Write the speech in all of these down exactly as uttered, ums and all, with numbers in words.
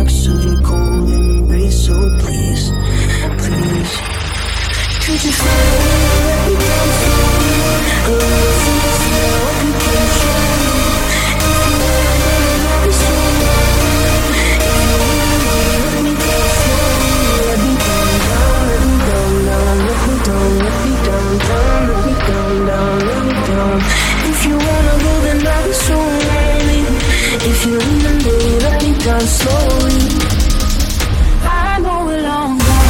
effects of your cold embrace. So please, please, could you find a way to let me down slowly? A little sympathy, I hope you can show me. If you wanna go, then I'll be so lonely. If you wanna let me down slowly, let me down, down, let me down, down, let me down, let me down, down, let me down, down, let me down. If you wanna go, then I'll be so lonely. If you're leaving, baby, let me down slowly. I know we're long gone.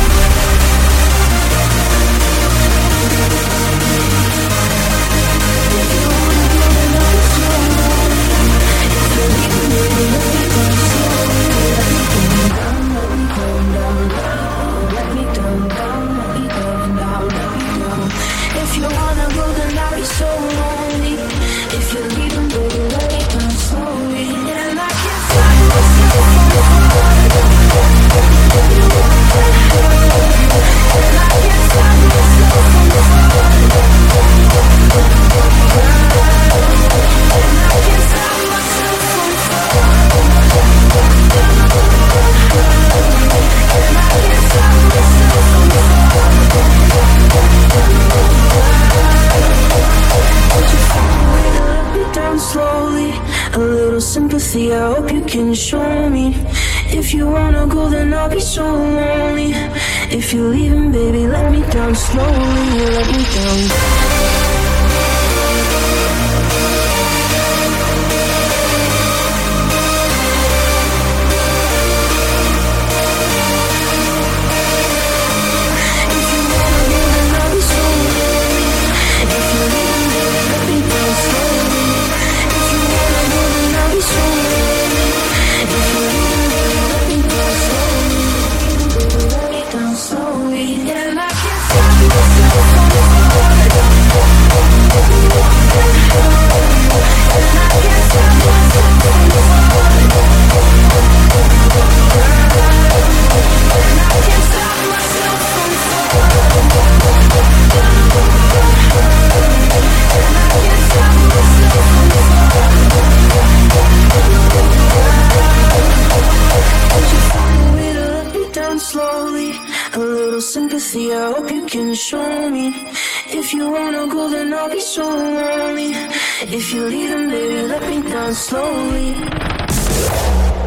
If you wanna go, then I'll be so lonely. If you're leaving, baby, let me down slowly. Let me down, let me down, down, down. Let me down, down, let me down, down, let me down. If you wanna go, then I'll be so lonely. If you're leaving, baby, let me down slowly. And I can't stop myself from falling. And I can't stop myself from falling. And I can't stop myself from falling. And I can't stop myself from falling. Would you find a way to let me down slowly? A little sympathy, I hope you can show me. If you wanna go, then I'll be so lonely. If you're leaving, baby, let me down slowly. Let me down. Sympathy, I hope you can show me. If you wanna go, then I'll be so lonely. If you're leaving, baby, let me down slowly.